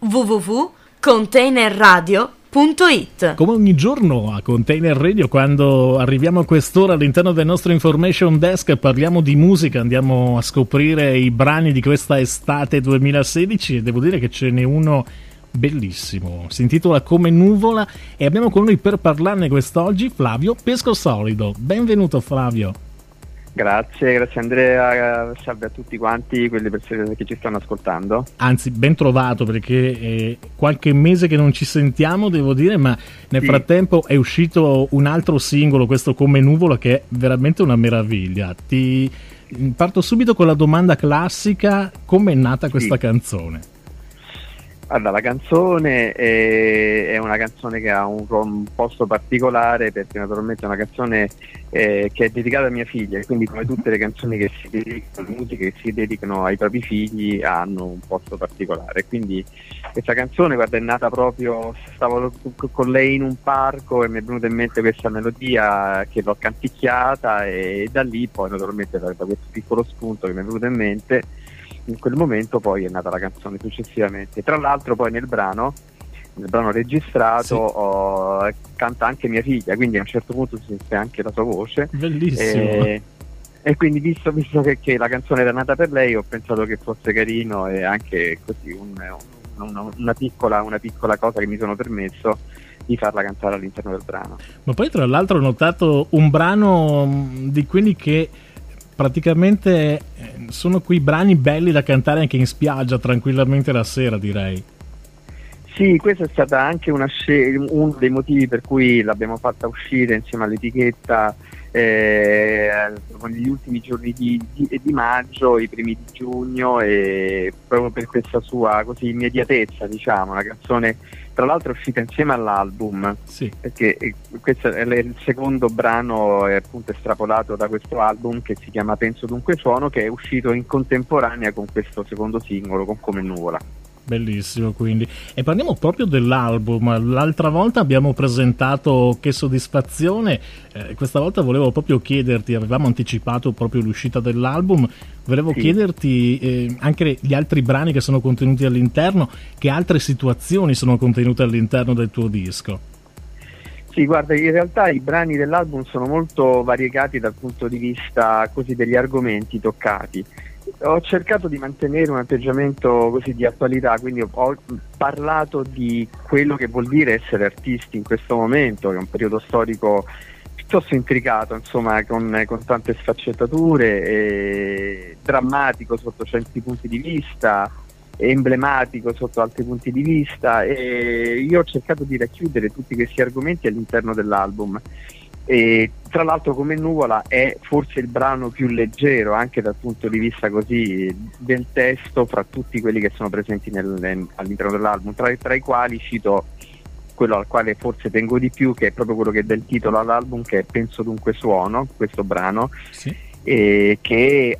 www.containerradio.it. Come ogni giorno a Container Radio, quando arriviamo a quest'ora all'interno del nostro information desk, parliamo di musica, andiamo a scoprire i brani di questa estate 2016 e devo dire che ce n'è uno bellissimo, si intitola Come nuvola e abbiamo con noi per parlarne quest'oggi Flavio Pescosolido. Benvenuto Flavio. Grazie Andrea, salve a tutti quanti quelle persone che ci stanno ascoltando. Anzi, ben trovato, perché è qualche mese che non ci sentiamo, devo dire, ma nel frattempo è uscito un altro singolo, questo Come nuvola, che è veramente una meraviglia. Ti parto subito con la domanda classica: come è nata questa canzone? Allora, la canzone è una canzone che ha un posto particolare, perché naturalmente è una canzone che è dedicata a mia figlia, e quindi come tutte le canzoni che si dedicano, le musiche che si dedicano ai propri figli, hanno un posto particolare. Quindi questa canzone, guarda, è nata proprio, stavo con lei in un parco e mi è venuta in mente questa melodia che l'ho canticchiata, e da lì poi naturalmente da questo piccolo spunto che mi è venuto in mente in quel momento poi è nata la canzone successivamente. Tra l'altro poi nel brano registrato canta anche mia figlia, quindi a un certo punto si sente anche la sua voce. Bellissimo. E quindi visto che la canzone era nata per lei, ho pensato che fosse carino e anche così una piccola cosa che mi sono permesso di farla cantare all'interno del brano. Ma poi tra l'altro ho notato un brano di quelli che praticamente sono quei brani belli da cantare anche in spiaggia tranquillamente la sera, direi. Sì, questa è stata anche uno dei motivi per cui l'abbiamo fatta uscire insieme all'etichetta con gli ultimi giorni di maggio, i primi di giugno, e proprio per questa sua così immediatezza, diciamo. La canzone tra l'altro è uscita insieme all'album, perché questo è il secondo brano, è appunto estrapolato da questo album che si chiama Penso Dunque Suono, che è uscito in contemporanea con questo secondo singolo, con Come nuvola. Bellissimo, quindi. E parliamo proprio dell'album. L'altra volta abbiamo presentato Che soddisfazione, questa volta volevo proprio chiederti, avevamo anticipato proprio l'uscita dell'album, volevo chiederti anche gli altri brani che sono contenuti all'interno, che altre situazioni sono contenute all'interno del tuo disco. Sì, guarda, in realtà i brani dell'album sono molto variegati dal punto di vista così degli argomenti toccati. Ho cercato di mantenere un atteggiamento così di attualità, quindi ho parlato di quello che vuol dire essere artisti in questo momento, che è un periodo storico piuttosto intricato, insomma, con tante sfaccettature, e drammatico sotto certi punti di vista, emblematico sotto altri punti di vista, e io ho cercato di racchiudere tutti questi argomenti all'interno dell'album. E tra l'altro Come nuvola è forse il brano più leggero anche dal punto di vista così del testo fra tutti quelli che sono presenti all'interno dell'album, tra i quali cito quello al quale forse tengo di più, che è proprio quello che dà il titolo all'album, che è Penso Dunque Suono, questo brano, che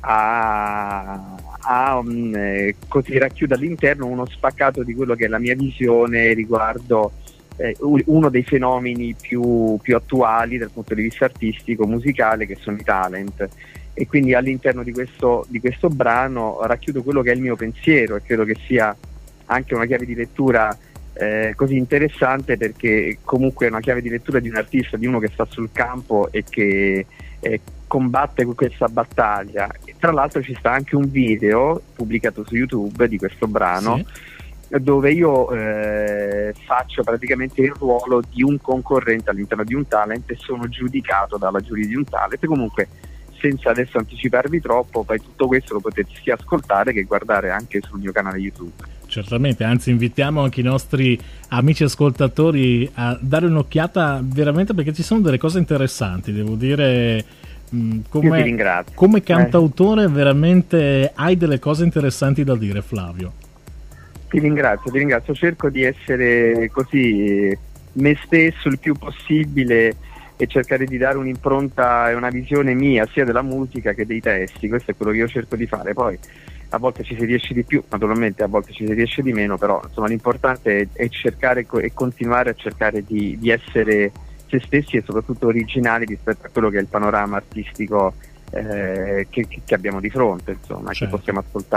così racchiude all'interno uno spaccato di quello che è la mia visione riguardo uno dei fenomeni più attuali dal punto di vista artistico, musicale, che sono i talent. E quindi all'interno di questo brano racchiudo quello che è il mio pensiero, e credo che sia anche una chiave di lettura così interessante, perché comunque è una chiave di lettura di un artista, di uno che sta sul campo e che combatte questa battaglia. E tra l'altro ci sta anche un video pubblicato su YouTube di questo brano, dove io faccio praticamente il ruolo di un concorrente all'interno di un talent e sono giudicato dalla giuria di un talent. E comunque, senza adesso anticiparvi troppo, poi tutto questo lo potete sia ascoltare che guardare anche sul mio canale YouTube. Certamente, anzi invitiamo anche i nostri amici ascoltatori a dare un'occhiata, veramente, perché ci sono delle cose interessanti, devo dire. Come cantautore veramente hai delle cose interessanti da dire, Flavio. Ti ringrazio, cerco di essere così me stesso il più possibile e cercare di dare un'impronta e una visione mia sia della musica che dei testi. Questo è quello che io cerco di fare. Poi a volte ci si riesce di più, naturalmente a volte ci si riesce di meno, però insomma l'importante è cercare e continuare a cercare di essere se stessi e soprattutto originali rispetto a quello che è il panorama artistico che abbiamo di fronte, insomma, che possiamo ascoltare.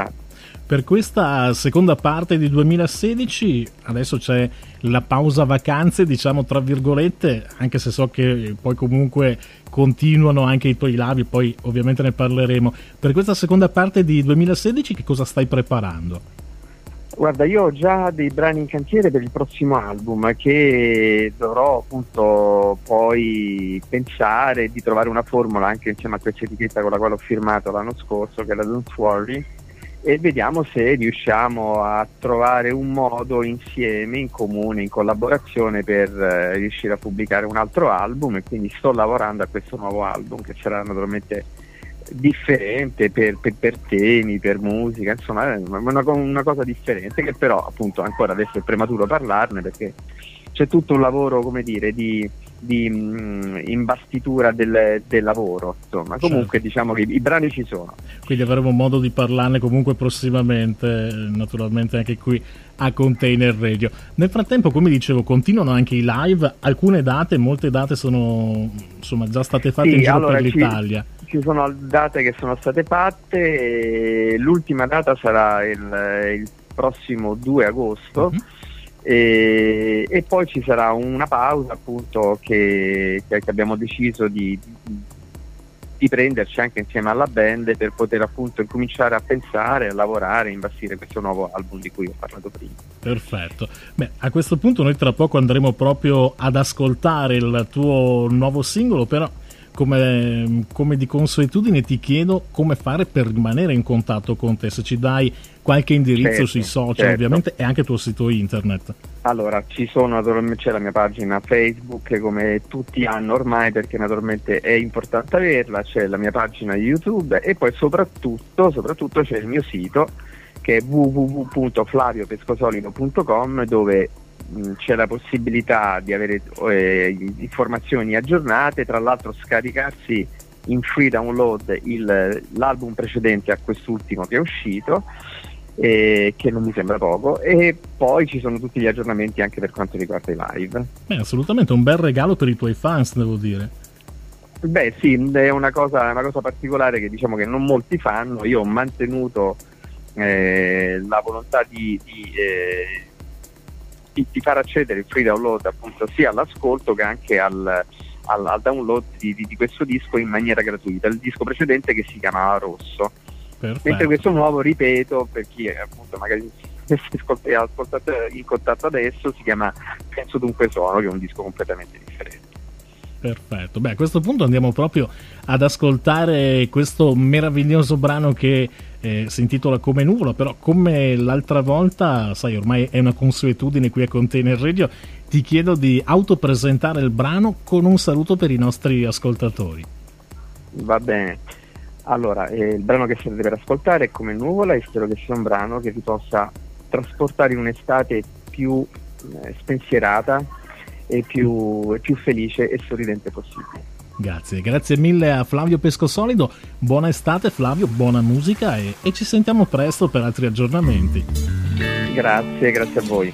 Per questa seconda parte di 2016 adesso c'è la pausa vacanze, diciamo tra virgolette, anche se so che poi comunque continuano anche i tuoi live, poi ovviamente ne parleremo. Per questa seconda parte di 2016 che cosa stai preparando? Guarda, io ho già dei brani in cantiere per il prossimo album che dovrò appunto poi pensare di trovare una formula anche insieme a questa etichetta con la quale ho firmato l'anno scorso, che è la Don't Worry, e vediamo se riusciamo a trovare un modo insieme, in comune, in collaborazione per riuscire a pubblicare un altro album, e quindi sto lavorando a questo nuovo album che sarà naturalmente differente per temi, per musica, insomma è una cosa differente, che però appunto ancora adesso è prematuro parlarne perché c'è tutto un lavoro, come dire, di imbastitura del lavoro, insomma. Comunque diciamo che i brani ci sono, quindi avremo modo di parlarne comunque prossimamente, naturalmente anche qui a Container Radio. Nel frattempo, come dicevo, continuano anche i live, alcune date, molte date sono insomma già state fatte in giro per l'Italia. Ci sono date che sono state fatte, l'ultima data sarà il prossimo 2 agosto. E poi ci sarà una pausa appunto che abbiamo deciso di prenderci anche insieme alla band per poter appunto incominciare a pensare, a lavorare, a imbastire questo nuovo album di cui ho parlato prima. Perfetto. Beh, a questo punto noi tra poco andremo proprio ad ascoltare il tuo nuovo singolo, però come di consuetudine ti chiedo come fare per rimanere in contatto con te, se ci dai qualche indirizzo sui social, ovviamente, e anche il tuo sito internet. Allora, c'è la mia pagina Facebook, come tutti hanno ormai, perché naturalmente è importante averla, c'è la mia pagina YouTube e poi soprattutto c'è il mio sito, che è www.flaviopescosolido.com, dove c'è la possibilità di avere informazioni aggiornate, tra l'altro scaricarsi in free download l'album precedente a quest'ultimo che è uscito, che non mi sembra poco, e poi ci sono tutti gli aggiornamenti anche per quanto riguarda i live. Assolutamente un bel regalo per i tuoi fans, devo dire. Beh sì, è una cosa particolare che diciamo che non molti fanno. Io ho mantenuto la volontà di far accedere il free download appunto sia all'ascolto che anche al download di questo disco in maniera gratuita. Il disco precedente che si chiamava Rosso. Perfetto. Mentre questo nuovo, ripeto, per chi appunto magari ha ascoltato in contatto adesso, si chiama Penso Dunque Sono, che è un disco completamente differente. Perfetto, beh, a questo punto andiamo proprio ad ascoltare questo meraviglioso brano che si intitola Come Nuvola, però come l'altra volta, sai, ormai è una consuetudine qui a Container Radio, ti chiedo di autopresentare il brano con un saluto per i nostri ascoltatori. Va bene, allora il brano che state per ascoltare è Come Nuvola, e spero che sia un brano che vi possa trasportare in un'estate più spensierata e più felice e sorridente possibile. Grazie mille a Flavio Pescosolido, buona estate Flavio, buona musica e ci sentiamo presto per altri aggiornamenti. Grazie a voi.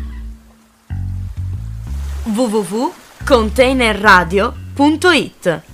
www.containerradio.it